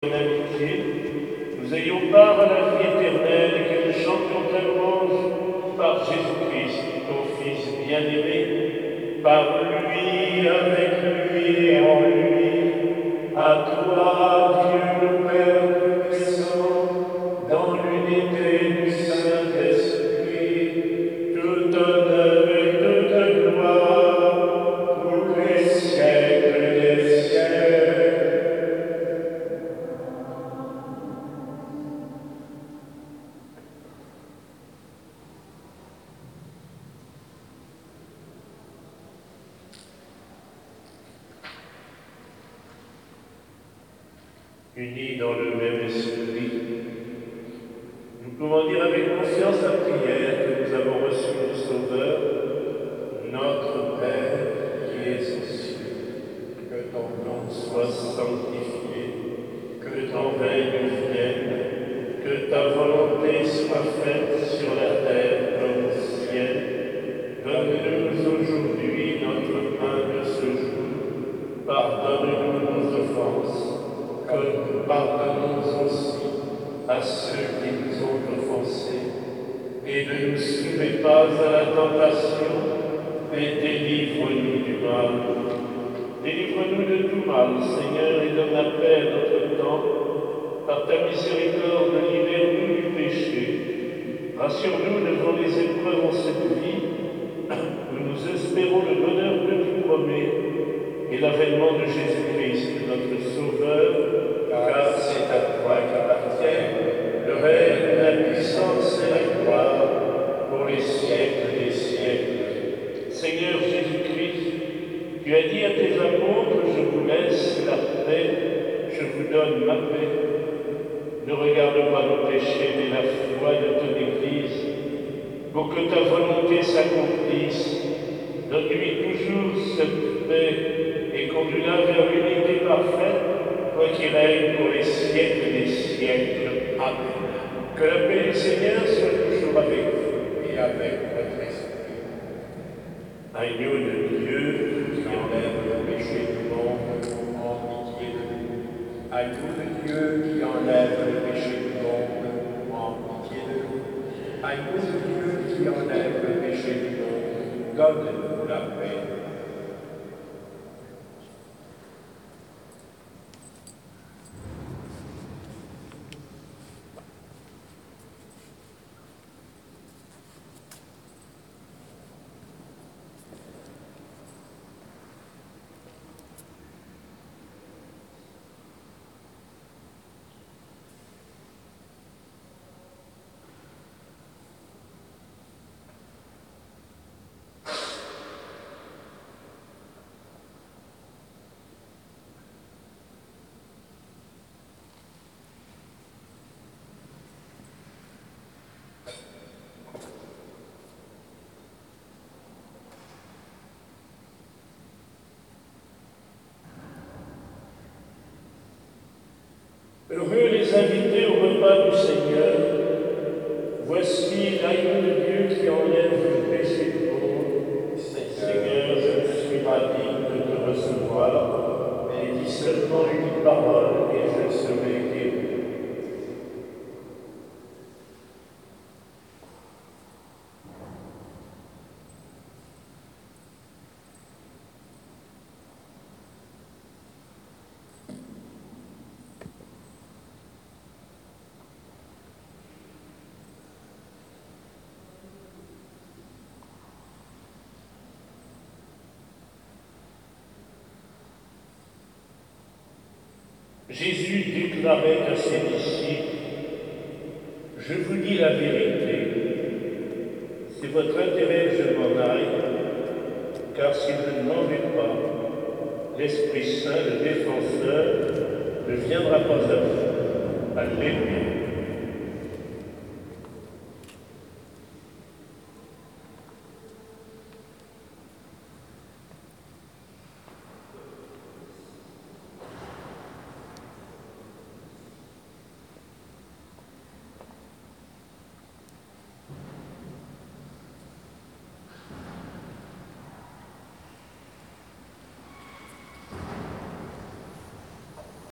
en amitié, nous ayons part à la vie éternelle et que nous chantions ta louange par Jésus-Christ, ton Fils bien-aimé, par lui, avec lui et en lui, à toi, Dieu le Père puissant, dans l'unité du Saint-Esprit, tout honneur et toute gloire pour les siècles des siècles. Unis dans le même esprit, nous pouvons dire avec confiance la prière que nous avons reçue du Sauveur, notre Père qui es aux cieux, que ton nom soit sanctifié, que ton règne vienne, que ta volonté soit faite sur la terre comme au ciel. Donne-nous aujourd'hui notre pain de ce jour. Pardonne-nous nos offenses, comme nous pardonnons aussi à ceux qui nous ont offensés. Et ne nous soumets pas à la tentation, mais délivre-nous du mal. Délivre-nous de tout mal, Seigneur, et donne la paix à notre temps. Par ta miséricorde, libère-nous du péché. Rassure-nous devant les épreuves en cette vie, où nous espérons le bonheur que tu promets et l'avènement de Jésus-Christ, notre Sauveur, car c'est à toi qu'appartiennent le règne, la puissance et la gloire pour les siècles des siècles. Seigneur Jésus-Christ, tu as dit à tes apôtres, je vous laisse la paix, je vous donne ma paix. Ne regarde pas nos péchés, mais la foi de ton Église, pour que ta volonté s'accomplisse. Donne-lui toujours cette paix et conduis-la vers l'unité parfaite, toi qui règnes pour les siècles des siècles. Amen. Que la paix du Seigneur soit toujours avec vous et avec votre esprit. Agneau de Dieu qui enlève le péché du monde, en pitié de nous. Agneau de Dieu qui enlève le péché du monde, en pitié de nous. Agneau de Dieu qui enlève le péché du monde, donne-nous la paix. Heureux les invités au repas du Seigneur. Voici l'agneau de Dieu qui enlève le péché du monde. Seigneur, je ne suis pas digne de te recevoir, mais dis seulement une parole et je serai guéri. Jésus déclarait à ses disciples, « Je vous dis la vérité, c'est votre intérêt que je m'en aille, car si je ne m'en vais pas, l'Esprit Saint, le Défenseur, ne viendra pas à vous. » Alléluia.